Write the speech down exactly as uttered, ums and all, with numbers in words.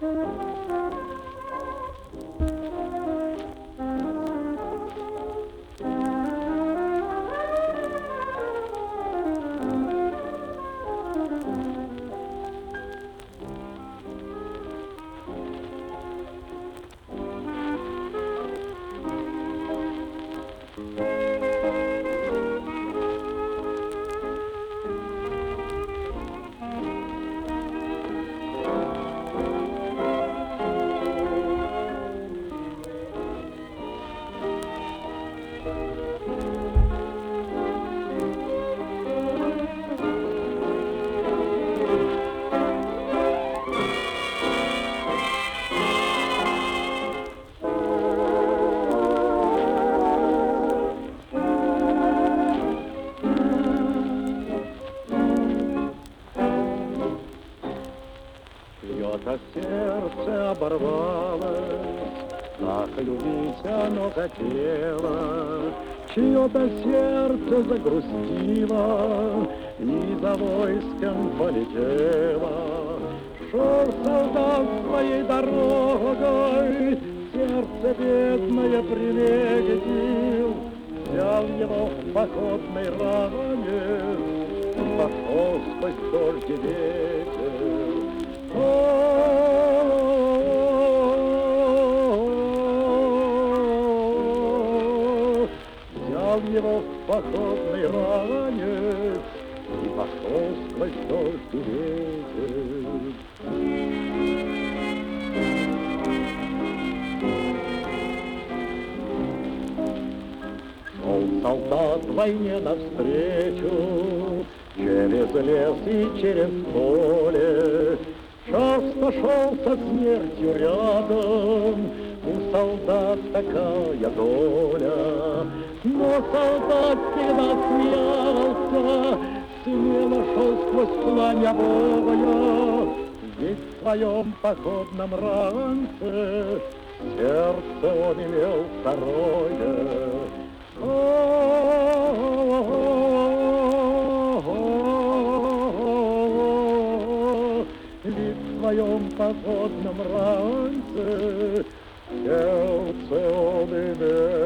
Чье-то сердце оборвалось, так любить оно хотело. Чье-то сердце загрустило и за войском полетело. Шел солдат своей дорогой, сердце бедное прилетел, взял его в походной ранец и пошел сквозь дождь и ветер. Взял его в походный ранец и пошел сквозь дождь и ветер. Шел солдат войне навстречу, через лес и через поле. Часто шел со смертью рядом, у солдат такая доля. Но солдат всегда смеялся, смело шел сквозь пламя боя. Ведь в своем походном ранце сердце он имел второе. Ведь в своем походном ранце сердце он имел